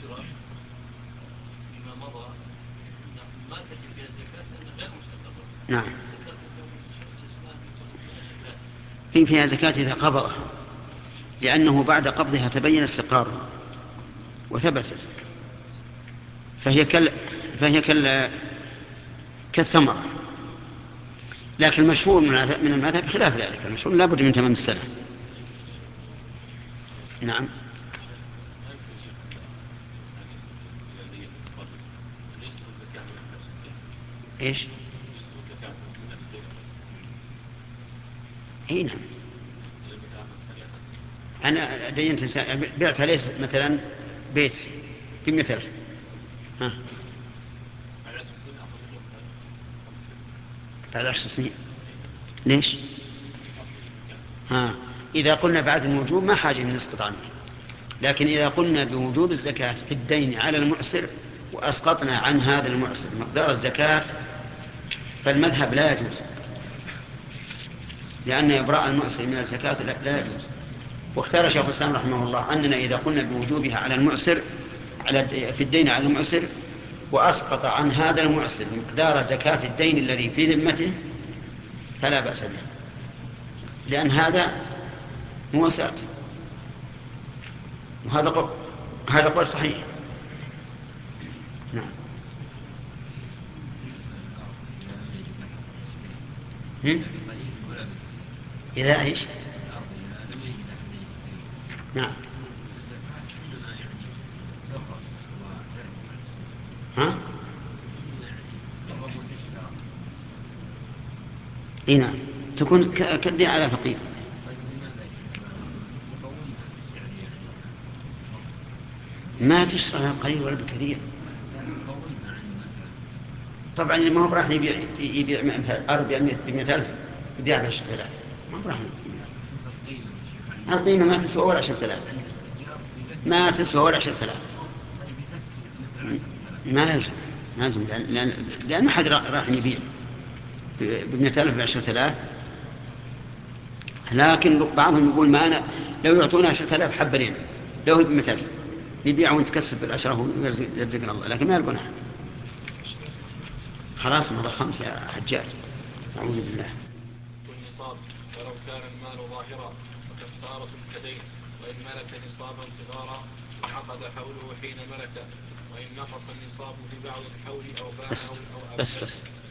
الشراء فيما مضى ما تجب فيها زكاة لأنها غير مستقرة. نعم. ذكرت أنه شيخ الإسلام يجب فيها زكاة. إن فيها زكاة إذا قبضه، لأنه بعد قبضها تبين استقراره وثبتت، فهي كالثمرة. لكن المشهور من المذهب خلاف ذلك، المشهور لا بد من تمام السنة. نعم. ايش؟ اي نعم. انا دينت انسان بعت ليس مثلا بيت بمثل، ها، بعد 10 سنين. ليش؟ ها، إذا قلنا بعد الوجوب ما حاجة أن نسقط عنه، لكن إذا قلنا بوجوب الزكاة في الدين على المعسر وأسقطنا عن هذا المعسر مقدار الزكاة فالمذهب لا يجوز، لأن إبراء المعسر من الزكاة لا يجوز. واختار شيخ الإسلام رحمه الله أننا إذا قلنا بوجوبها على المعسر في الدين على المعسر وأسقط عن هذا المعسر مقدار زكاة الدين الذي في ذمته فلا بأس به، لأن هذا مواساة، هذا قول صحيح. نعم. إذا إيش؟ نعم. ها؟ إيه نعم، تكون كالدين على فقير. ما تشترى قليل ولا بكثير. طبعا ما هو راح يبيع أرض ب100,000 يبيع ب10,000، ما هو راح. القيمة ما تسوى ولا 10,000، ما تسوى ولا 10,000. ما يلزم، لأن ما حد راح يبيع ب100,000 ب10,000. لكن بعضهم يقول ما أنا لو يعطونا 10,000 حبة لنا، لو هي ب100,000 نبيع ونتكسب بالعشرة ويرزقنا الله، لكن ما يلقون أحد. خلاص مضى 5 يا حجاج، أعوذ بالله. والنصاب ولو كان المال ظاهرا فكفارة كدين، وإن ملك نصابا صغارا انعقد حوله حين ملك، وإن نقص النصاب في بعض الحول أو باعه بس أو بس أبدله. بس